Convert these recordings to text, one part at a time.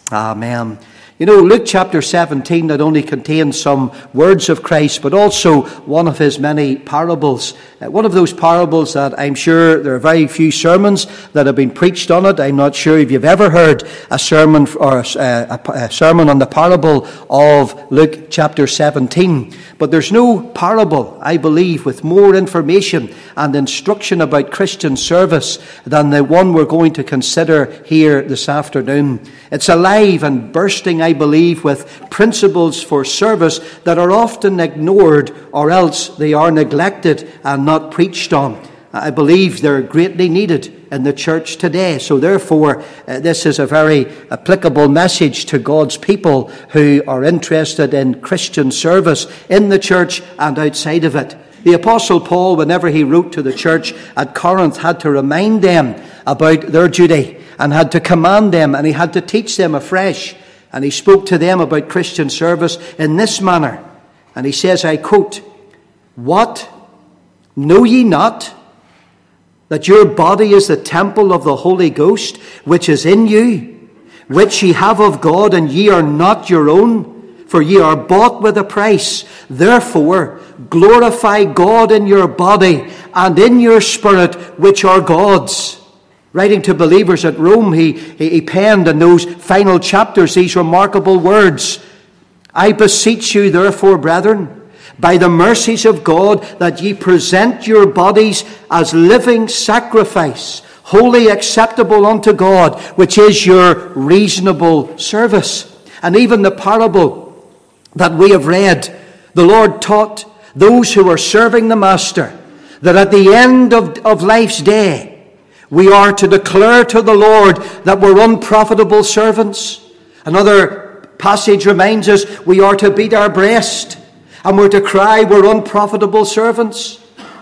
Amen. You know, Luke chapter 17 not only contains some words of Christ, but also one of his many parables. One of those parables that I'm sure there are very few sermons that have been preached on it. I'm not sure if you've ever heard a sermon or a sermon on the parable of Luke chapter 17. But there's no parable, I believe, with more information and instruction about Christian service than the one we're going to consider here this afternoon. It's alive and bursting, I believe, with principles for service that are often ignored, or else they are neglected and not preached on. I believe they're greatly needed in the church today. So therefore, this is a very applicable message to God's people who are interested in Christian service in the church and outside of it. The Apostle Paul, whenever he wrote to the church at Corinth, had to remind them about their duty and had to command them, and he had to teach them afresh. And he spoke to them about Christian service in this manner. And he says, I quote, "What? Know ye not that your body is the temple of the Holy Ghost, which is in you, which ye have of God, and ye are not your own? For ye are bought with a price. Therefore, glorify God in your body and in your spirit, which are God's." Writing to believers at Rome, he penned in those final chapters these remarkable words. "I beseech you, therefore, brethren, by the mercies of God, that ye present your bodies as living sacrifice, wholly acceptable unto God, which is your reasonable service." And even the parable that we have read, the Lord taught those who are serving the Master that at the end of life's day, we are to declare to the Lord that we're unprofitable servants. Another passage reminds us we are to beat our breast and we're to cry we're unprofitable servants.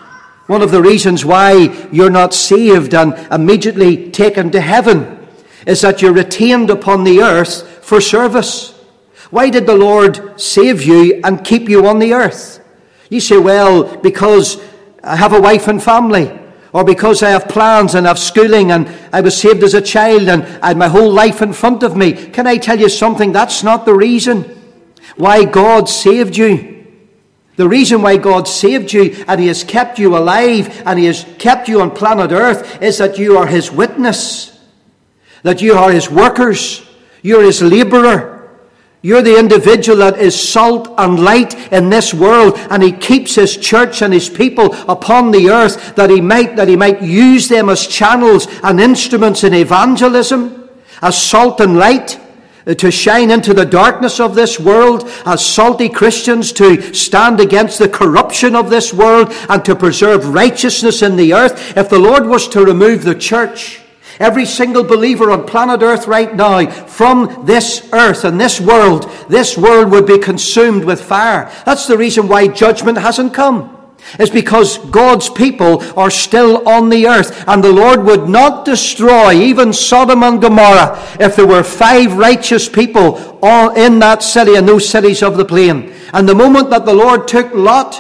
One of the reasons why you're not saved and immediately taken to heaven is that you're retained upon the earth for service. Why did the Lord save you and keep you on the earth? You say, well, because I have a wife and family, or because I have plans and have schooling and I was saved as a child and I had my whole life in front of me. Can I tell you something? That's not the reason why God saved you. The reason why God saved you and He has kept you alive and He has kept you on planet Earth is that you are His witness, that you are His workers, you're His labourer. You're the individual that is salt and light in this world, and He keeps His church and His people upon the earth that He might use them as channels and instruments in evangelism, as salt and light to shine into the darkness of this world, as salty Christians to stand against the corruption of this world and to preserve righteousness in the earth. If the Lord was to remove the church, every single believer on planet Earth right now, from this earth and this world would be consumed with fire. That's the reason why judgment hasn't come. It's because God's people are still on the earth, and the Lord would not destroy even Sodom and Gomorrah if there were 5 righteous people all in that city and those cities of the plain. And the moment that the Lord took Lot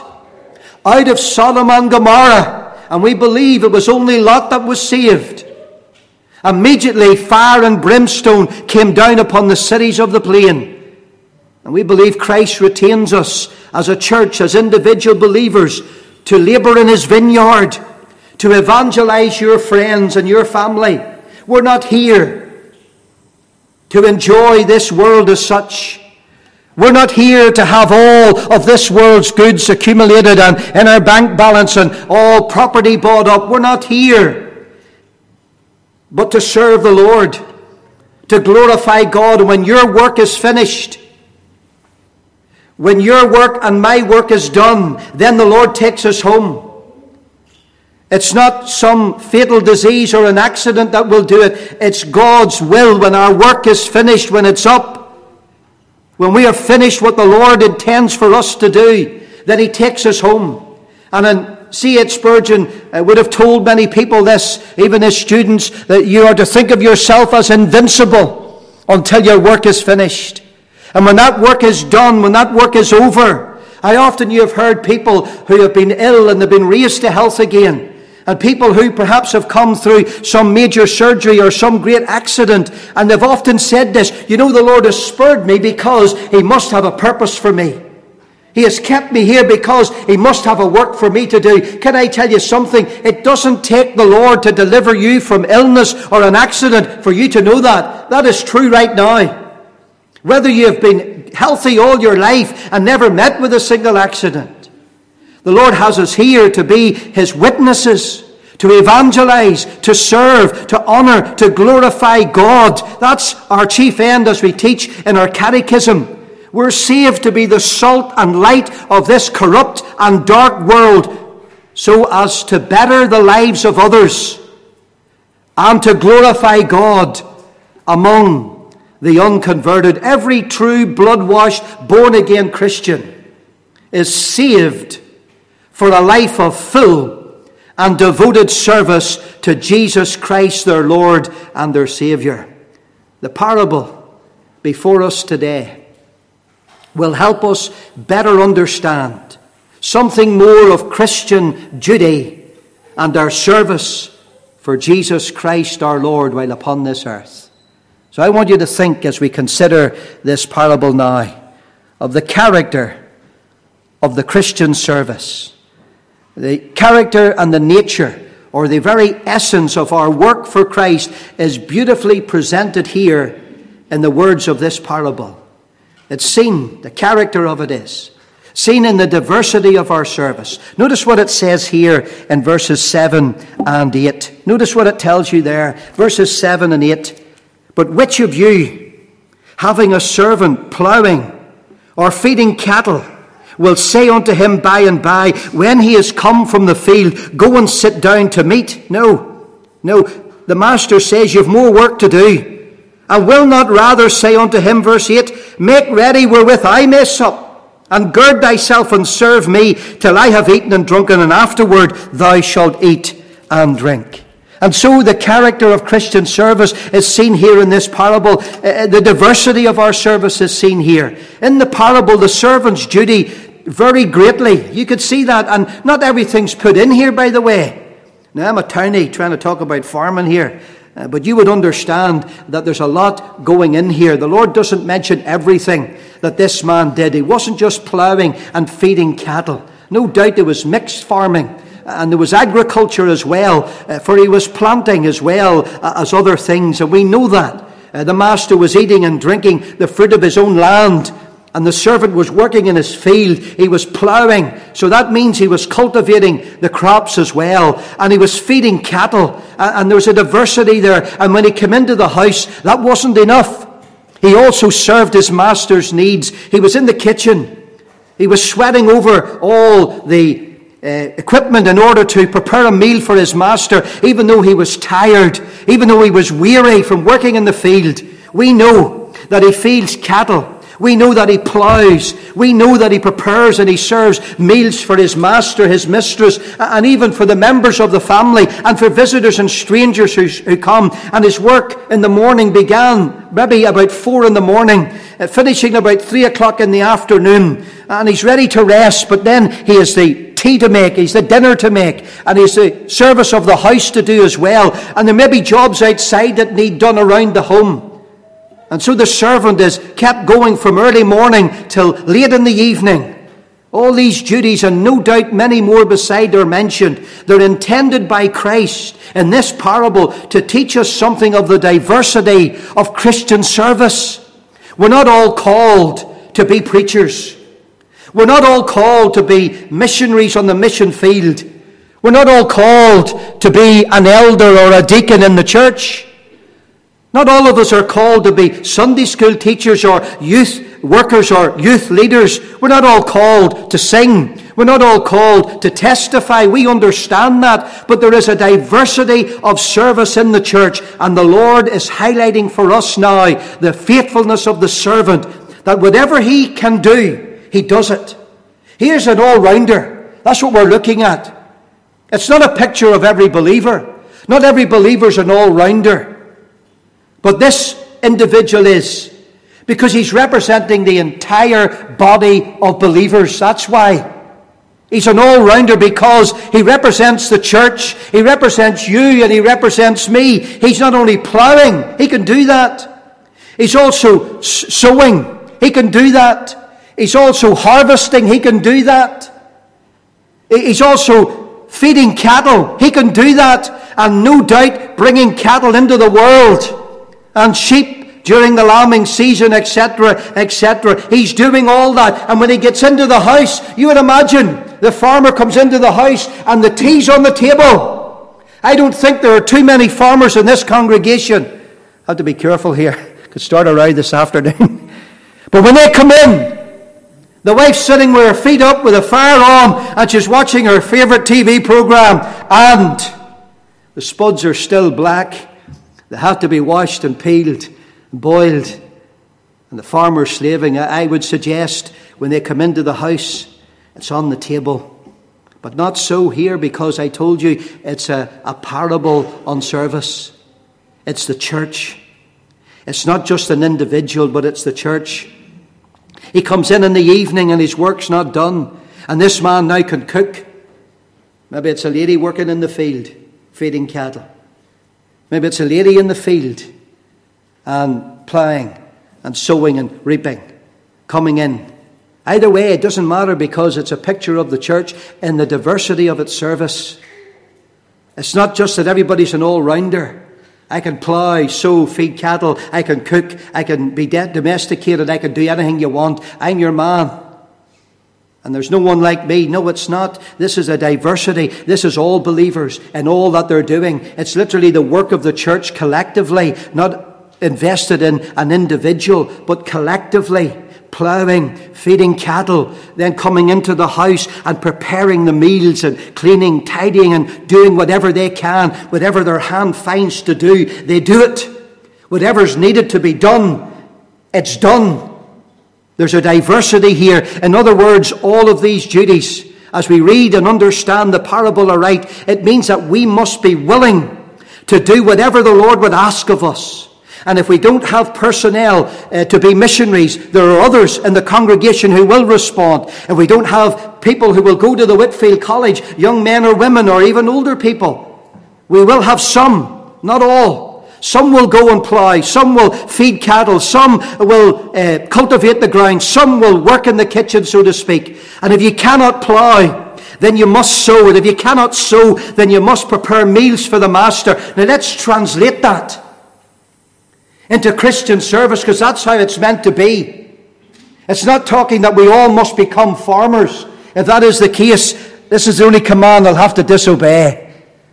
out of Sodom and Gomorrah, and we believe it was only Lot that was saved, immediately fire and brimstone came down upon the cities of the plain. And we believe Christ retains us as a church, as individual believers, to labour in His vineyard, to evangelize your friends and your family. We're not here to enjoy this world as such. We're not here to have all of this world's goods accumulated and in our bank balance and all property bought up. We're not here but to serve the Lord, to glorify God. When your work is finished, when your work and my work is done, then the Lord takes us home. It's not some fatal disease or an accident that will do it. It's God's will when our work is finished, when it's up, when we have finished what the Lord intends for us to do, then He takes us home. And C.H. Spurgeon would have told many people this, even as students, that you are to think of yourself as invincible until your work is finished. And when that work is done, when that work is over, how often you have heard people who have been ill and they've been raised to health again, And people who perhaps have come through some major surgery or some great accident, and they've often said this, the Lord has spared me because He must have a purpose for me. He has kept me here because He must have a work for me to do. Can I tell you something? It doesn't take the Lord to deliver you from illness or an accident for you to know that. That is true right now. Whether you have been healthy all your life and never met with a single accident, the Lord has us here to be His witnesses, to evangelize, to serve, to honor, to glorify God. That's our chief end as we teach in our catechism. We're saved to be the salt and light of this corrupt and dark world, so as to better the lives of others and to glorify God among the unconverted. Every true, blood-washed, born-again Christian is saved for a life of full and devoted service to Jesus Christ, their Lord and their Saviour. The parable before us today will help us better understand something more of Christian duty and our service for Jesus Christ, our Lord, while upon this earth. So I want you to think, as we consider this parable now, of the character of the Christian service. The character and the nature, or the very essence of our work for Christ, is beautifully presented here in the words of this parable. It's seen, the character of it is seen in the diversity of our service. Notice what it says here in verses 7 and 8. Notice what it tells you there, verses 7 and 8. But which of you, having a servant ploughing or feeding cattle, will say unto him by and by, when he is come from the field, go and sit down to meat? No. The master says, you've more work to do. And will not rather say unto him, verse 8, make ready wherewith I may sup, and gird thyself and serve me till I have eaten and drunken, and afterward thou shalt eat and drink. And so the character of Christian service is seen here in this parable. The diversity of our service is seen here. In the parable, the servant's duty very greatly. You could see that, and not everything's put in here, by the way. Now, I'm a townie trying to talk about farming here, but you would understand that there's a lot going in here. The Lord doesn't mention everything that this man did. He wasn't just ploughing and feeding cattle. No doubt there was mixed farming, and there was agriculture as well, for he was planting as well as other things, and we know that. The master was eating and drinking the fruit of his own land, and the servant was working in his field. He was ploughing, so that means he was cultivating the crops as well, and he was feeding cattle, and there was a diversity there. And when he came into the house, that wasn't enough. He also served his master's needs. He was in the kitchen. He was sweating over all the equipment in order to prepare a meal for his master, even though he was tired, even though he was weary from working in the field. We know that he feeds cattle. We know that he ploughs. We know that he prepares and he serves meals for his master, his mistress, and even for the members of the family and for visitors and strangers who come. And his work in the morning began maybe about 4 a.m, finishing about 3 o'clock in the afternoon. And he's ready to rest, but then he has the tea to make, he's the dinner to make, and he's the service of the house to do as well. And there may be jobs outside that need done around the home. And so the servant is kept going from early morning till late in the evening. All these duties, and no doubt many more beside, are mentioned. They're intended by Christ in this parable to teach us something of the diversity of Christian service. We're not all called to be preachers. We're not all called to be missionaries on the mission field. We're not all called to be an elder or a deacon in the church. Not all of us are called to be Sunday school teachers or youth workers or youth leaders. We're not all called to sing. We're not all called to testify. We understand that. But there is a diversity of service in the church. And the Lord is highlighting for us now the faithfulness of the servant, that whatever he can do, he does it. Here's an all-rounder. That's what we're looking at. It's not a picture of every believer. Not every believer's an all-rounder. But this individual is, because he's representing the entire body of believers. That's why. He's an all-rounder because he represents the church, he represents you, and he represents me. He's not only plowing, he can do that. He's also sowing, he can do that. He's also harvesting, he can do that. He's also feeding cattle, he can do that. And no doubt bringing cattle into the world and sheep during the lambing season, etc., etc. He's doing all that. And when he gets into the house, you would imagine the farmer comes into the house and the tea's on the table. I don't think there are too many farmers in this congregation. I have to be careful here. Could start a row this afternoon. But when they come in, the wife's sitting with her feet up with a fire on and she's watching her favourite TV programme, and the spuds are still black. They have to be washed and peeled and boiled. And the farmer's slaving. I would suggest when they come into the house, it's on the table. But not so here, because I told you it's a parable on service. It's the church. It's not just an individual, but it's the church. He comes in the evening and his work's not done. And this man now can cook. Maybe it's a lady working in the field, feeding cattle. Maybe it's a lady in the field and ploughing and sowing and reaping, coming in. Either way, it doesn't matter, because it's a picture of the church in the diversity of its service. It's not just that everybody's an all-rounder. I can plough, sow, feed cattle. I can cook. I can be domesticated. I can do anything you want. I'm your man. And there's no one like me. No, it's not. This is a diversity. This is all believers and all that they're doing. It's literally the work of the church collectively, not invested in an individual, but collectively. Ploughing, feeding cattle, then coming into the house and preparing the meals and cleaning, tidying and doing whatever they can, whatever their hand finds to do, they do it. Whatever's needed to be done, it's done. There's a diversity here. In other words, all of these duties, as we read and understand the parable aright, it means that we must be willing to do whatever the Lord would ask of us. And if we don't have personnel to be missionaries, there are others in the congregation who will respond. If we don't have people who will go to the Whitfield College, young men or women or even older people, we will have some, not all. Some will go and plough, some will feed cattle, some will cultivate the ground, some will work in the kitchen, so to speak. And if you cannot plough, then you must sow. And if you cannot sow, then you must prepare meals for the master. Now let's translate that into Christian service, because that's how it's meant to be. It's not talking that we all must become farmers. If that is the case, this is the only command I'll have to disobey.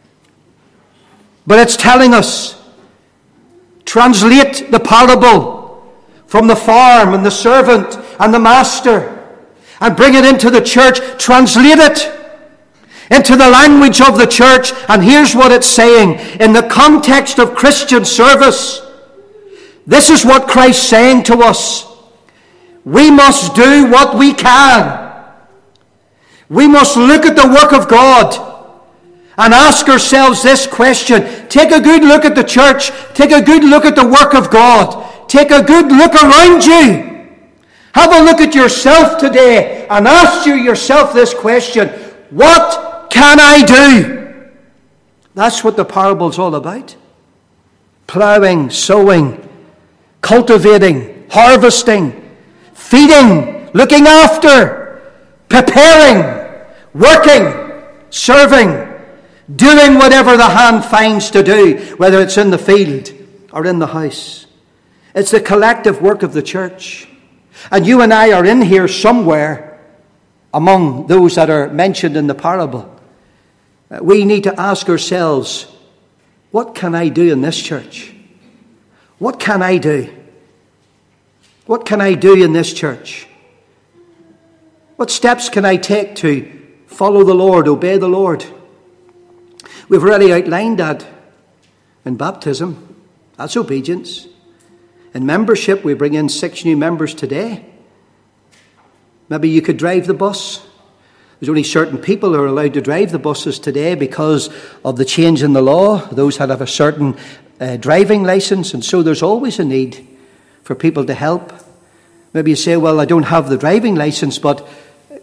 But it's telling us, translate the parable from the farm and the servant and the master and bring it into the church. Translate it into the language of the church. And here's what it's saying. In the context of Christian service, this is what Christ's saying to us. We must do what we can. We must look at the work of God and ask ourselves this question. Take a good look at the church. Take a good look at the work of God. Take a good look around you. Have a look at yourself today and ask yourself this question. What can I do? That's what the parable's all about. Ploughing, sowing, cultivating, harvesting, feeding, looking after, preparing, working, serving, doing whatever the hand finds to do, whether it's in the field or in the house. It's the collective work of the church. And you and I are in here somewhere among those that are mentioned in the parable. We need to ask ourselves, what can I do in this church? What can I do? What can I do in this church? What steps can I take to follow the Lord, obey the Lord? We've already outlined that in baptism. That's obedience. In membership, we bring in 6 new members today. Maybe you could drive the bus. There's only certain people who are allowed to drive the buses today because of the change in the law. Those that have a certain driving license, and so there's always a need for people to help. Maybe you say, well, I don't have the driving license, but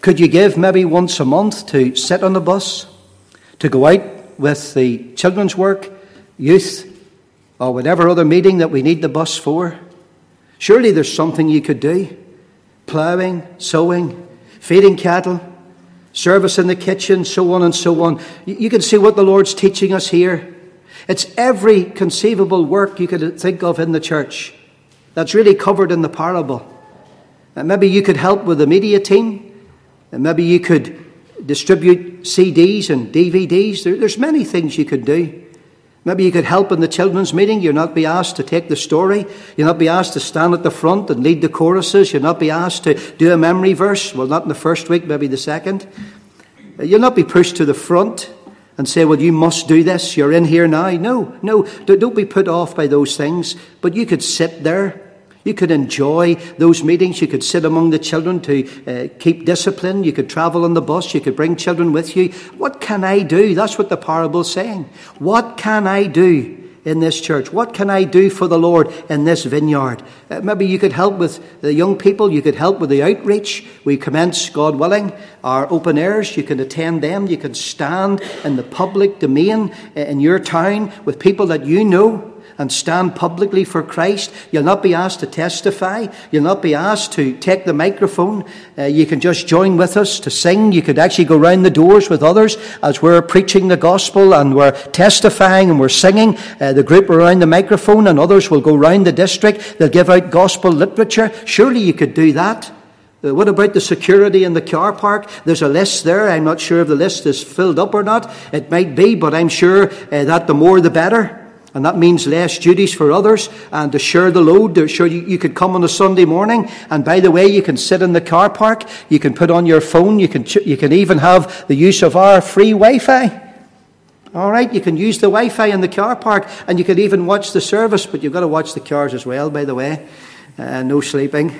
Could you give maybe once a month to sit on the bus, to go out with the children's work, youth, or whatever other meeting that we need the bus for? Surely there's something you could do. Ploughing, sowing, feeding cattle, service in the kitchen, so on and so on. You can see what the Lord's teaching us here. It's every conceivable work you could think of in the church that's really covered in the parable. And maybe you could help with the media team. And maybe you could distribute CDs and DVDs. There's many things you could do. Maybe you could help in the children's meeting. You'll not be asked to take the story. You'll not be asked to stand at the front and lead the choruses. You'll not be asked to do a memory verse. Well, not in the first week, maybe the second. You'll not be pushed to the front and say, well, you must do this. You're in here now. No, don't be put off by those things. But you could sit there. You could enjoy those meetings. You could sit among the children to keep discipline. You could travel on the bus. You could bring children with you. What can I do? That's what the parable's saying. What can I do in this church? What can I do for the Lord in this vineyard? Maybe you could help with the young people. You could help with the outreach. We commence, God willing, our open airs. You can attend them. You can stand in the public domain in your town with people that you know and stand publicly for Christ. You'll not be asked to testify. You'll not be asked to take the microphone. You can just join with us to sing. You could actually go round the doors with others as we're preaching the gospel and we're testifying and we're singing. The group around the microphone and others will go round the district. They'll give out gospel literature. Surely you could do that. What about the security in the car park? There's a list there. I'm not sure if the list is filled up or not. It might be, but I'm sure that the more the better. And that means less duties for others and to share the load. Sure, you could come on a Sunday morning, and by the way, you can sit in the car park. You can put on your phone. You can even have the use of our free Wi-Fi. All right, you can use the Wi-Fi in the car park, and you can even watch the service. But you've got to watch the cars as well, by the way. No sleeping.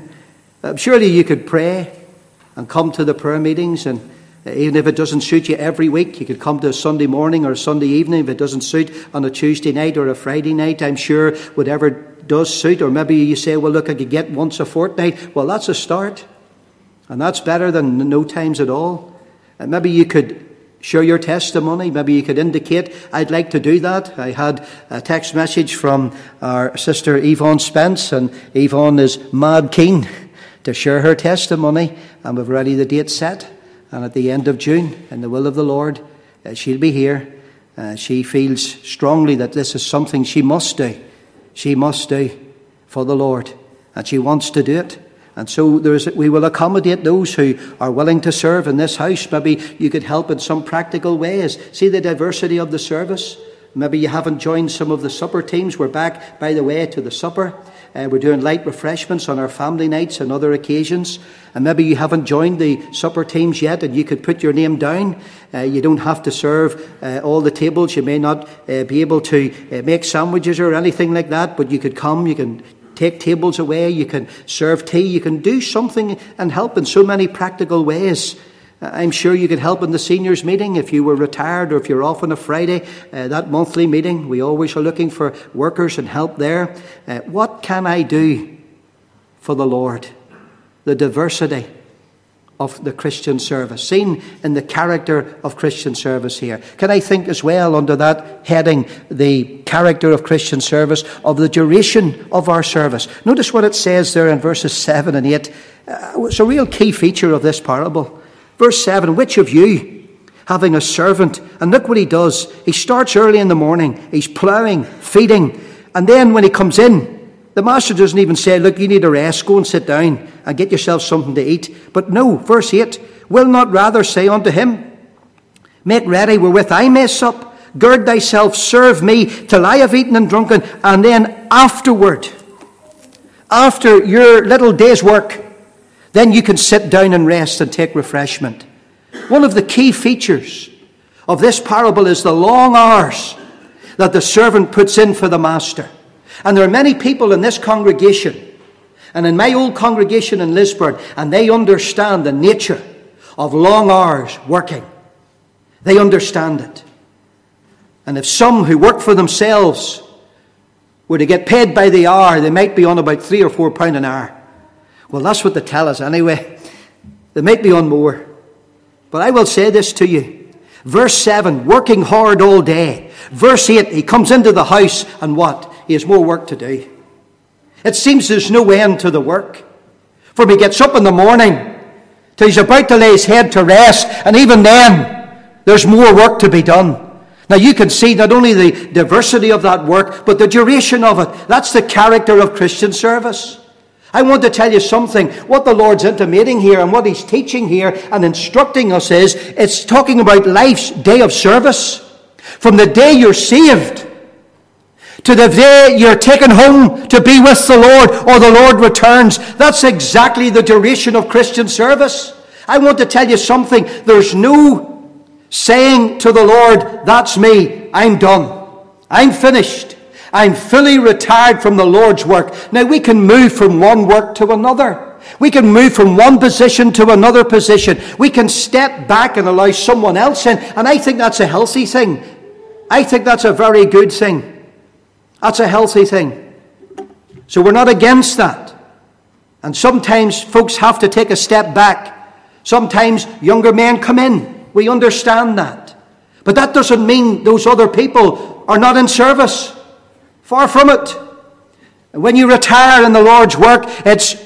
Surely you could pray and come to the prayer meetings, and even if it doesn't suit you every week, you could come to a Sunday morning or a Sunday evening. If it doesn't suit on a Tuesday night or a Friday night, I'm sure whatever does suit. Or maybe you say, well, look, I could get once a fortnight. Well, that's a start. And that's better than no times at all. And maybe you could share your testimony. Maybe you could indicate, I'd like to do that. I had a text message from our sister Yvonne Spence, and Yvonne is mad keen to share her testimony. And we've already the date set. And at the end of June, in the will of the Lord, she'll be here. She feels strongly that this is something she must do. She must do for the Lord. And she wants to do it. And so we will accommodate those who are willing to serve in this house. Maybe you could help in some practical ways. See the diversity of the service. Maybe you haven't joined some of the supper teams. We're back, by the way, to the supper. We're doing light refreshments on our family nights and other occasions. And maybe you haven't joined the supper teams yet, and you could put your name down. You don't have to serve all the tables. You may not be able to make sandwiches or anything like that, but you could come. You can take tables away. You can serve tea. You can do something and help in so many practical ways. I'm sure you could help in the seniors meeting if you were retired or if you're off on a Friday. That monthly meeting, we always are looking for workers and help there. What can I do for the Lord? The diversity of the Christian service, seen in the character of Christian service here. Can I think as well under that heading, the character of Christian service, of the duration of our service? Notice what it says there in verses 7 and 8. It's a real key feature of this parable. Verse 7, which of you, having a servant, and look what he does. He starts early in the morning. He's ploughing, feeding. And then when he comes in, the master doesn't even say, look, you need a rest. Go and sit down and get yourself something to eat. But no, verse 8, will not rather say unto him, make ready wherewith I may sup. Gird thyself, serve me till I have eaten and drunken. And then afterward, after your little day's work, then you can sit down and rest and take refreshment. One of the key features of this parable is the long hours that the servant puts in for the master. And there are many people in this congregation and in my old congregation in Lisburn, and they understand the nature of long hours working. They understand it. And if some who work for themselves were to get paid by the hour, they might be on about £3 or £4 an hour. Well, that's what they tell us anyway. They might be on more. But I will say this to you. Verse 7, working hard all day. Verse 8, he comes into the house and what? He has more work to do. It seems there's no end to the work. From he gets up in the morning till he's about to lay his head to rest, and even then, there's more work to be done. Now you can see not only the diversity of that work, but the duration of it. That's the character of Christian service. I want to tell you something. What the Lord's intimating here and what he's teaching here and instructing us is, it's talking about life's day of service. From the day you're saved to the day you're taken home to be with the Lord or the Lord returns. That's exactly the duration of Christian service. I want to tell you something. There's no saying to the Lord, that's me, I'm done, I'm finished, I'm fully retired from the Lord's work. Now we can move from one work to another. We can move from one position to another position. We can step back and allow someone else in. And I think that's a healthy thing. I think that's a very good thing. That's a healthy thing. So we're not against that. And sometimes folks have to take a step back. Sometimes younger men come in. We understand that. But that doesn't mean those other people are not in service. Far from it. When you retire in the Lord's work, it's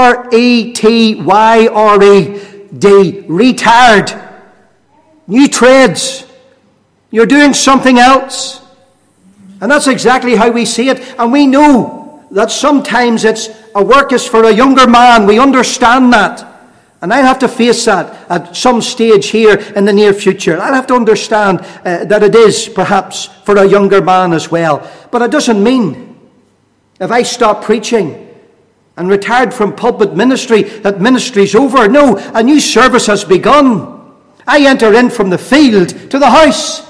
R-E-T-Y-R-E-D. Retired. New trades. You're doing something else. And that's exactly how we see it. And we know that sometimes a work is for a younger man. We understand that. And I'll have to face that at some stage here in the near future. I'll have to understand that it is perhaps for a younger man as well. But it doesn't mean if I stop preaching and retired from pulpit ministry that ministry's over. No, a new service has begun. I enter in from the field to the house.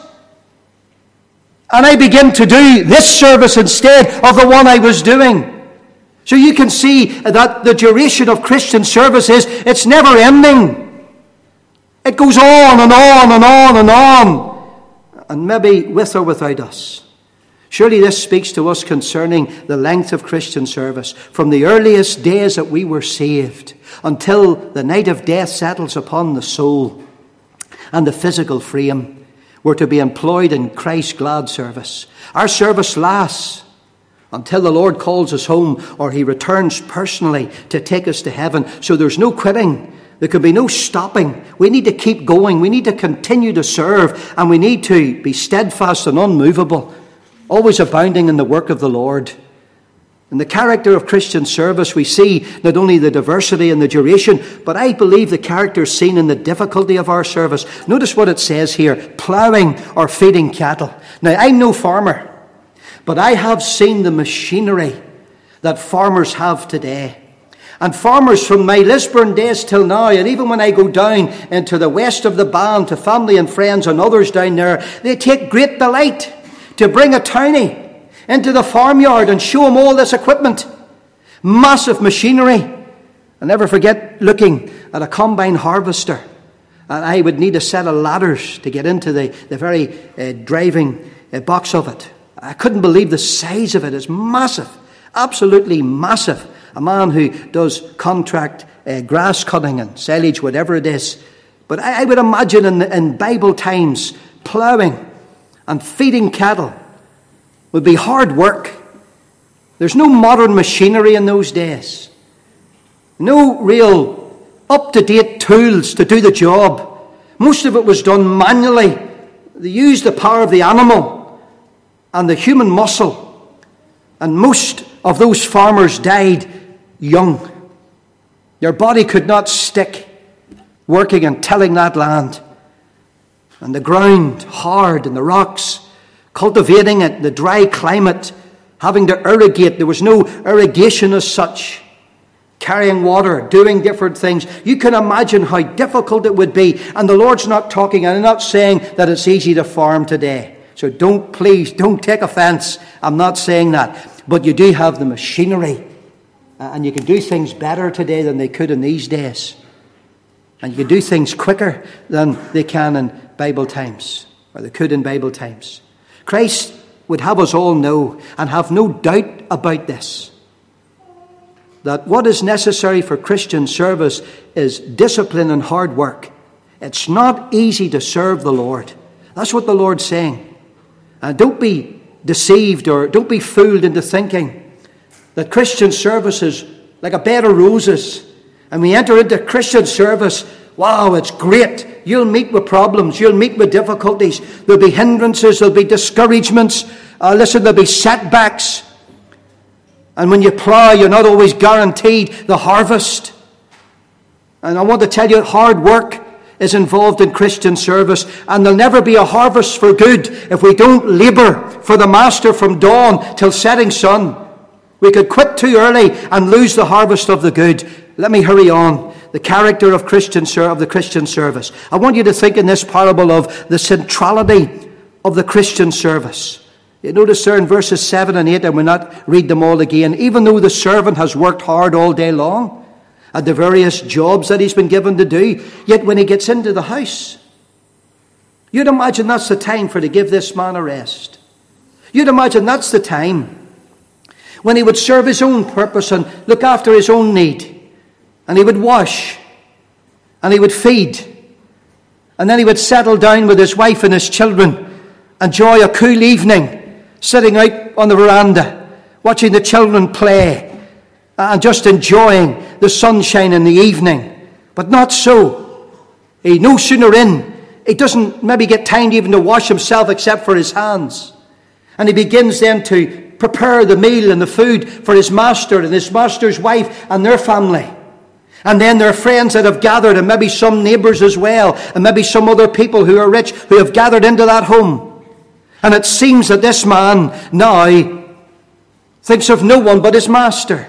And I begin to do this service instead of the one I was doing. So you can see that the duration of Christian service is, it's never ending. It goes on and on and on and on. And maybe with or without us. Surely this speaks to us concerning the length of Christian service. From the earliest days that we were saved until the night of death settles upon the soul and the physical frame. We're to be employed in Christ's glad service. Our service lasts until the Lord calls us home or he returns personally to take us to heaven. So there's no quitting. There can be no stopping. We need to keep going. We need to continue to serve. And we need to be steadfast and unmovable, always abounding in the work of the Lord. In the character of Christian service, we see not only the diversity and the duration, but I believe the character is seen in the difficulty of our service. Notice what it says here, ploughing or feeding cattle. Now, I'm no farmer, but I have seen the machinery that farmers have today. And farmers from my Lisburn days till now, and even when I go down into the west of the Bann to family and friends and others down there, they take great delight to bring a townie into the farmyard and show them all this equipment. Massive machinery. I'll never forget looking at a combine harvester. And I would need a set of ladders to get into the very driving box of it. I couldn't believe the size of it. It's massive. Absolutely massive. A man who does contract grass cutting and silage, whatever it is. But I would imagine in Bible times, ploughing and feeding cattle would be hard work. There's no modern machinery in those days. No real up-to-date tools to do the job. Most of it was done manually. They used the power of the animal and the human muscle. And most of those farmers died young. Their body could not stick working and tilling that land. And the ground hard and the rocks, cultivating it, the dry climate, having to irrigate. There was no irrigation as such. Carrying water, doing different things. You can imagine how difficult it would be. And the Lord's not talking, and I'm not saying that it's easy to farm today. So please don't take offense. I'm not saying that. But you do have the machinery. And you can do things better today than they could in these days. And you can do things quicker than they can in Bible times. Or they could in Bible times. Christ would have us all know and have no doubt about this. that what is necessary for Christian service is discipline and hard work. It's not easy to serve the Lord. That's what the Lord's saying. And don't be deceived or don't be fooled into thinking that Christian service is like a bed of roses. And we enter into Christian service, wow, it's great. You'll meet with problems. You'll meet with difficulties. There'll be hindrances. There'll be discouragements. There'll be setbacks. And when you plow, you're not always guaranteed the harvest. And I want to tell you, hard work is involved in Christian service. And there'll never be a harvest for good if we don't labour for the Master from dawn till setting sun. We could quit too early and lose the harvest of the good. Let me hurry on. The character of the Christian service. I want you to think in this parable of the centrality of the Christian service. You notice there in verses 7 and 8, and we'll not read them all again, even though the servant has worked hard all day long at the various jobs that he's been given to do, yet when he gets into the house, you'd imagine that's the time for to give this man a rest. You'd imagine that's the time when he would serve his own purpose and look after his own need. And he would wash, and he would feed, and then he would settle down with his wife and his children, enjoy a cool evening, sitting out on the veranda, watching the children play, and just enjoying the sunshine in the evening. But not so. He no sooner in, he doesn't maybe get time even to wash himself except for his hands. And he begins then to prepare the meal and the food for his master and his master's wife and their family. And then there are friends that have gathered, and maybe some neighbours as well, and maybe some other people who are rich who have gathered into that home. And it seems that this man now thinks of no one but his master.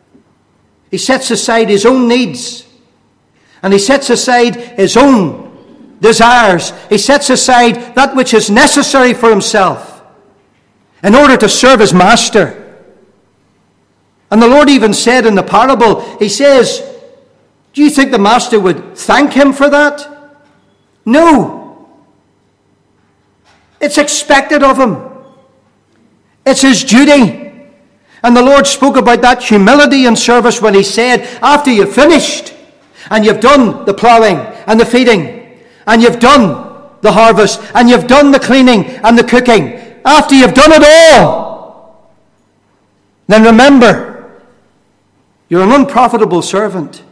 He sets aside his own needs, and he sets aside his own desires. He sets aside that which is necessary for himself in order to serve his master. And the Lord even said in the parable, he says, do you think the master would thank him for that? No. It's expected of him. It's his duty. And the Lord spoke about that humility in service when he said, after you've finished, and you've done the ploughing and the feeding, and you've done the harvest, and you've done the cleaning and the cooking, after you've done it all, then remember, you're an unprofitable servant.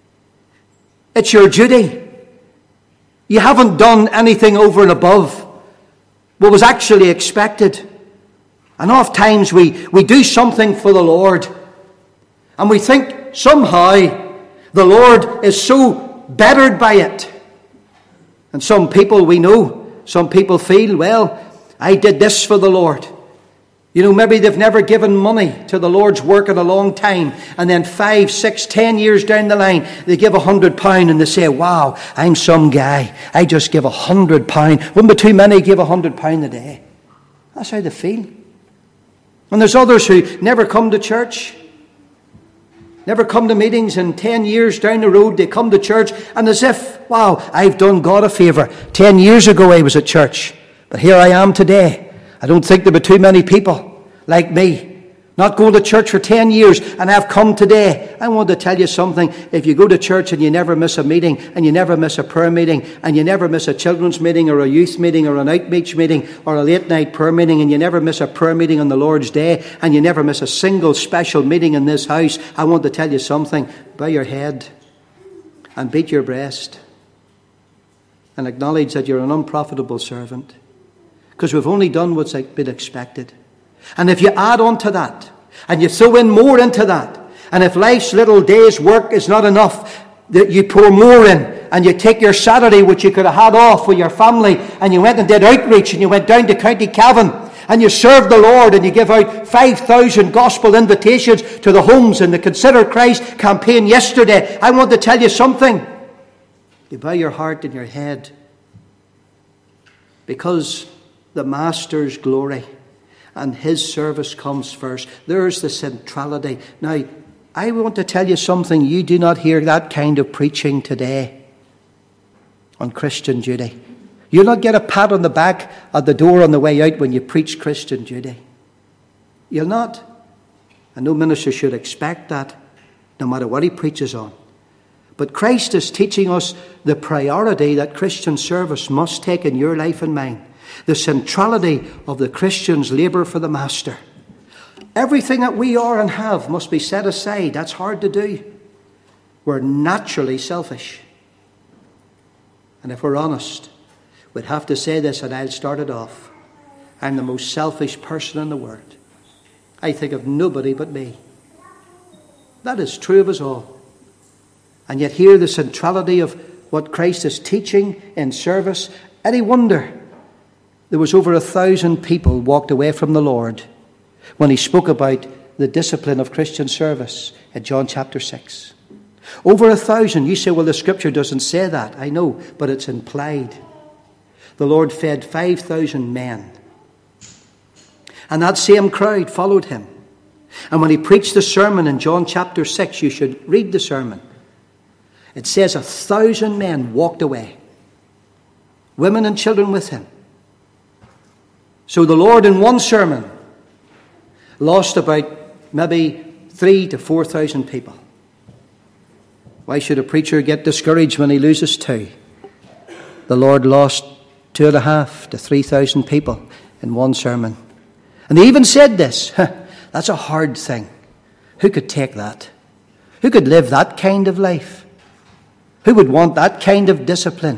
It's your duty. You haven't done anything over and above what was actually expected. And oft times we do something for the Lord, and we think somehow the Lord is so bettered by it. And some people we know, some people feel, well, I did this for the Lord. You know, maybe they've never given money to the Lord's work in a long time. And then 5, 6, 10 years down the line, they give £100 and they say, wow, I'm some guy. I just give £100. Wouldn't be too many give £100 a day. That's how they feel. And there's others who never come to church, never come to meetings, and 10 years down the road they come to church and as if, wow, I've done God a favour. 10 years ago I was at church, but here I am today. I don't think there'll be too many people like me, not going to church for 10 years, and I've come today. I want to tell you something. If you go to church and you never miss a meeting, and you never miss a prayer meeting, and you never miss a children's meeting or a youth meeting or an outreach meeting or a late night prayer meeting, and you never miss a prayer meeting on the Lord's Day, and you never miss a single special meeting in this house, I want to tell you something. Bow your head and beat your breast and acknowledge that you're an unprofitable servant. Because we've only done what's been expected. And if you add on to that, and you throw in more into that, and if life's little day's work is not enough, that you pour more in, and you take your Saturday, which you could have had off with your family, and you went and did outreach, and you went down to County Cavan, and you served the Lord, and you give out 5,000 gospel invitations to the homes in the Consider Christ campaign yesterday, I want to tell you something. You bow your heart and your head, because the Master's glory and his service comes first. There's the centrality. Now, I want to tell you something. You do not hear that kind of preaching today on Christian duty. You'll not get a pat on the back at the door on the way out when you preach Christian duty. You'll not. And no minister should expect that. no matter what he preaches on. But Christ is teaching us the priority that Christian service must take in your life and mine. The centrality of the Christian's labour for the Master. Everything that we are and have must be set aside. That's hard to do. We're naturally selfish. And if we're honest, we'd have to say this, and I'll start it off. I'm the most selfish person in the world. I think of nobody but me. That is true of us all. And yet here the centrality of what Christ is teaching in service. Any wonder there was over 1,000 people walked away from the Lord when he spoke about the discipline of Christian service in John chapter 6. Over 1,000. You say, well, the scripture doesn't say that. I know, but it's implied. The Lord fed 5,000 men. And that same crowd followed him. And when he preached the sermon in John chapter 6, you should read the sermon. It says 1,000 men walked away. Women and children with him. So the Lord in one sermon lost about maybe 3,000 to 4,000 people. Why should a preacher get discouraged when he loses 2? The Lord lost 2,500 to 3,000 people in one sermon. And he even said this, that's a hard thing. Who could take that? Who could live that kind of life? Who would want that kind of discipline?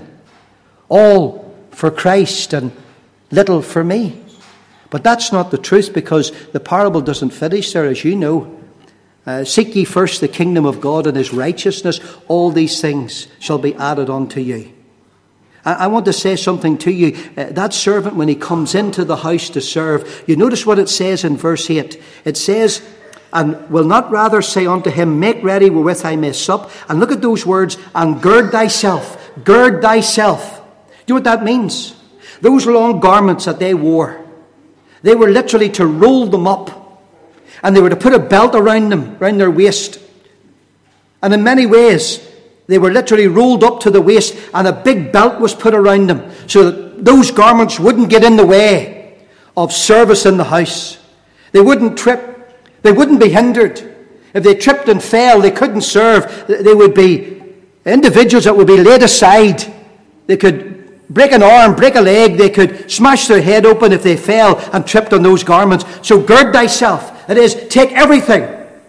All for Christ and little for me. But that's not the truth, because the parable doesn't finish there, as you know. Seek ye first the kingdom of God and his righteousness. All these things shall be added unto you. I want to say something to you. That servant, when he comes into the house to serve, you notice what it says in verse 8. It says, and will not rather say unto him, make ready wherewith I may sup. And look at those words, and gird thyself. Gird thyself. Do you know what that means? Those long garments that they wore, they were literally to roll them up. And they were to put a belt around them, around their waist. And in many ways, they were literally rolled up to the waist, and a big belt was put around them so that those garments wouldn't get in the way of service in the house. They wouldn't trip. They wouldn't be hindered. If they tripped and fell, they couldn't serve. They would be individuals that would be laid aside. They could break an arm, break a leg. They could smash their head open if they fell and tripped on those garments. So gird thyself. That is, take everything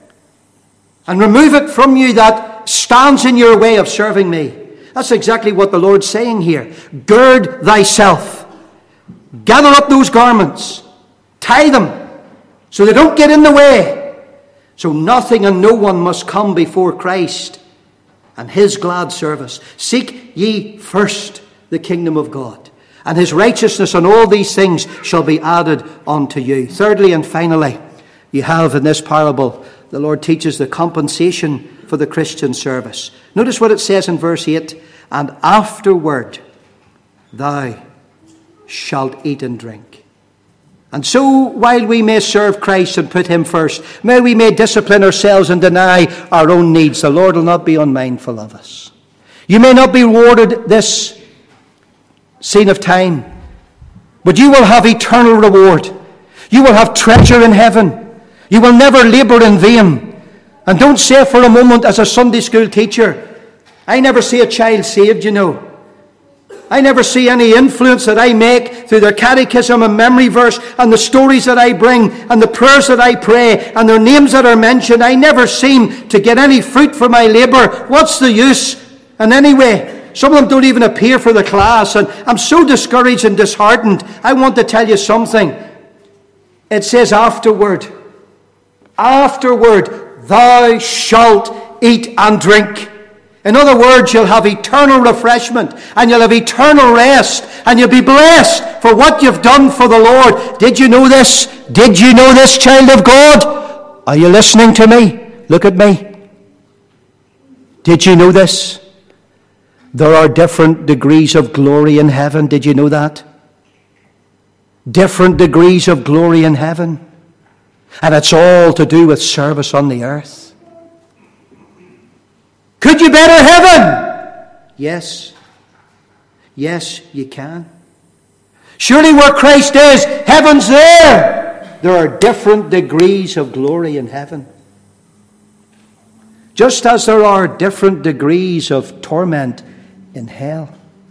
and remove it from you that stands in your way of serving me. That's exactly what the Lord's saying here. Gird thyself. Gather up those garments. Tie them so they don't get in the way. So nothing and no one must come before Christ and his glad service. Seek ye first the kingdom of God and his righteousness, and all these things shall be added unto you. Thirdly and finally, you have in this parable, the Lord teaches the compensation for the Christian service. Notice what it says in verse 8. And afterward thou shalt eat and drink. And so while we may serve Christ and put him first, we may discipline ourselves and deny our own needs, the Lord will not be unmindful of us. You may not be rewarded this scene of time, but you will have eternal reward. You will have treasure in heaven. You will never labour in vain. And don't say for a moment, as a Sunday school teacher, I never see a child saved, you know. I never see any influence that I make through their catechism and memory verse and the stories that I bring and the prayers that I pray and their names that are mentioned. I never seem to get any fruit for my labour. What's the use? And anyway, some of them don't even appear for the class, and I'm so discouraged and disheartened. I want to tell you something. It says afterward, thou shalt eat and drink. In other words, you'll have eternal refreshment and you'll have eternal rest and you'll be blessed for what you've done for the Lord. Did you know this? Did you know this, child of God? Are you listening to me? Look at me. Did you know this? There are different degrees of glory in heaven. Did you know that? Different degrees of glory in heaven. And it's all to do with service on the earth. Could you better heaven? Yes. Yes, you can. Surely where Christ is, heaven's there. There are different degrees of glory in heaven. Just as there are different degrees of torment in hell.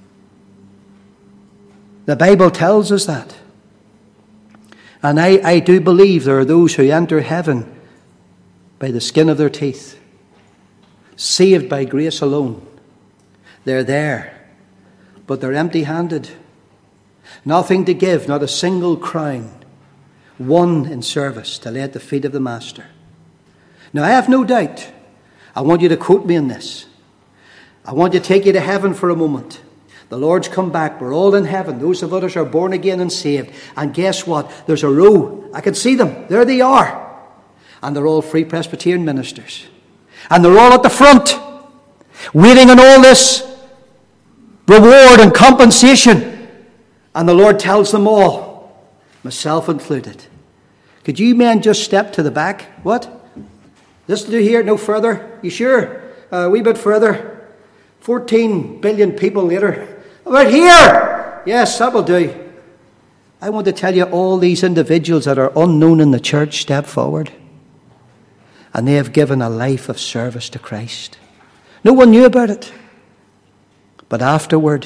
The Bible tells us that. And I do believe there are those who enter heaven by the skin of their teeth, saved by grace alone. They're there, but they're empty-handed. Nothing to give, not a single crown. One in service to lay at the feet of the Master. Now, I have no doubt. I want you to quote me in this. I want to take you to heaven for a moment. The Lord's come back. We're all in heaven. Those of us are born again and saved. And guess what? There's a row. I can see them. There they are. And they're all Free Presbyterian ministers. And they're all at the front, waiting on all this reward and compensation. And the Lord tells them all, myself included, could you men just step to the back? What? This to do here? No further? You sure? A wee bit further? 14 billion people later. About here! Yes, that will do. I want to tell you, all these individuals that are unknown in the church step forward. And they have given a life of service to Christ. No one knew about it. But afterward,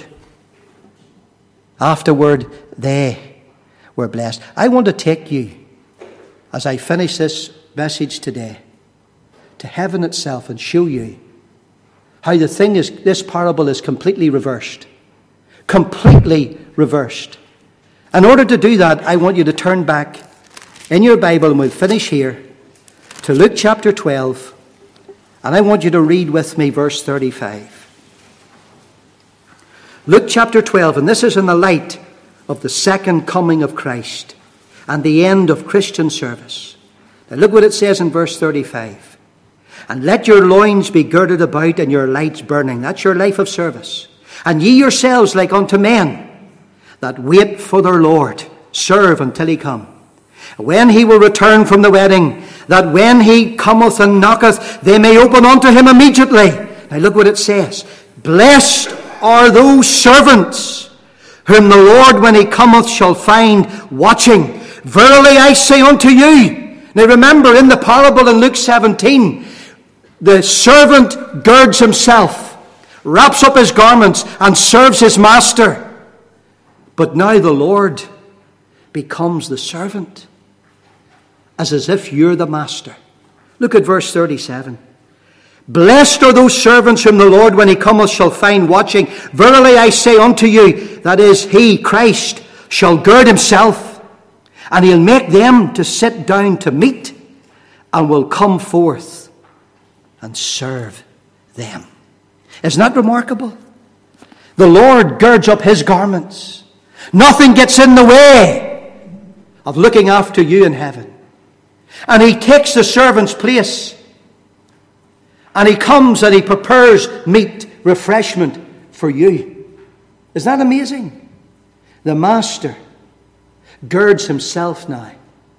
they were blessed. I want to take you, as I finish this message today, to heaven itself and show you how this parable is completely reversed. Completely reversed. In order to do that, I want you to turn back in your Bible, and we'll finish here, to Luke chapter 12, and I want you to read with me verse 35. Luke chapter 12, and this is in the light of the second coming of Christ and the end of Christian service. Now look what it says in verse 35. And let your loins be girded about and your lights burning. That's your life of service. And ye yourselves like unto men that wait for their Lord, serve until he come. When he will return from the wedding, that when he cometh and knocketh, they may open unto him immediately. Now look what it says. Blessed are those servants whom the Lord, when he cometh, shall find watching. Verily I say unto you. Now remember, in the parable in Luke 17, the servant girds himself, wraps up his garments, and serves his master. But now the Lord becomes the servant, as if you're the master. Look at verse 37. Blessed are those servants whom the Lord, when he cometh, shall find watching. Verily I say unto you, that is, he, Christ, shall gird himself, and he'll make them to sit down to meat, and will come forth and serve them. Isn't that remarkable? The Lord girds up his garments. Nothing gets in the way of looking after you in heaven. And he takes the servant's place. And he comes and he prepares meat, refreshment for you. Isn't that amazing? The Master girds himself now.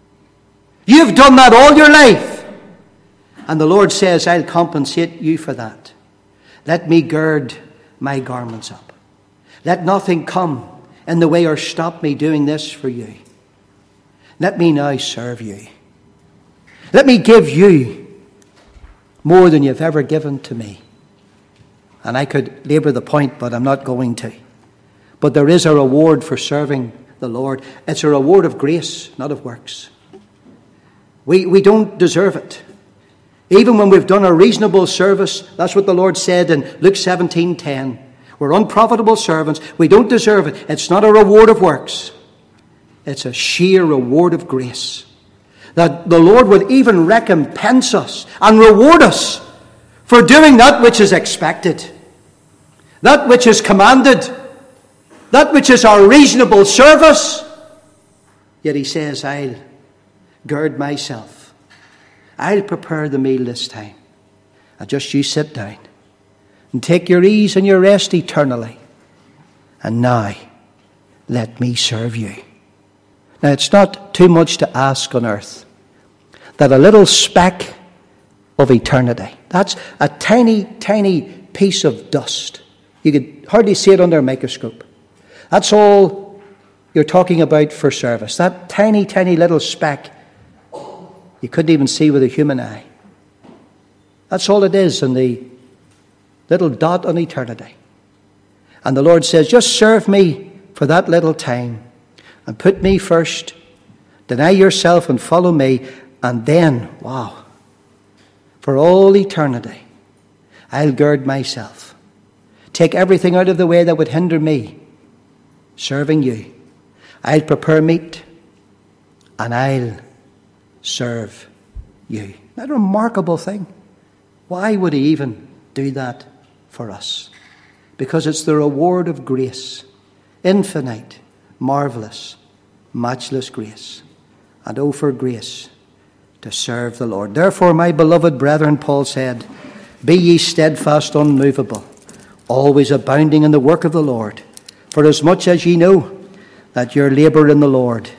You've done that all your life. And the Lord says, I'll compensate you for that. Let me gird my garments up. Let nothing come in the way or stop me doing this for you. Let me now serve you. Let me give you more than you've ever given to me. And I could labour the point, but I'm not going to. But there is a reward for serving the Lord. It's a reward of grace, not of works. We don't deserve it. Even when we've done a reasonable service, that's what the Lord said in Luke 17:10. We're unprofitable servants. We don't deserve it. It's not a reward of works. It's a sheer reward of grace. That the Lord would even recompense us and reward us for doing that which is expected, that which is commanded, that which is our reasonable service. Yet he says, I'll gird myself. I'll prepare the meal this time. And just you sit down and take your ease and your rest eternally. And now, let me serve you. Now, it's not too much to ask on earth that a little speck of eternity, that's a tiny, tiny piece of dust. You could hardly see it under a microscope. That's all you're talking about for service. That tiny, tiny little speck you couldn't even see with a human eye. That's all it is in the little dot on eternity. And the Lord says, just serve me for that little time and put me first. Deny yourself and follow me. And then, wow, for all eternity, I'll gird myself. Take everything out of the way that would hinder me serving you. I'll prepare meat and I'll serve you. Isn't that a remarkable thing? Why would he even do that for us? Because it's the reward of grace. Infinite, marvelous, matchless grace. And oh, for grace to serve the Lord. Therefore, my beloved brethren, Paul said, be ye steadfast, unmovable, always abounding in the work of the Lord, for as much as ye know that your labour in the Lord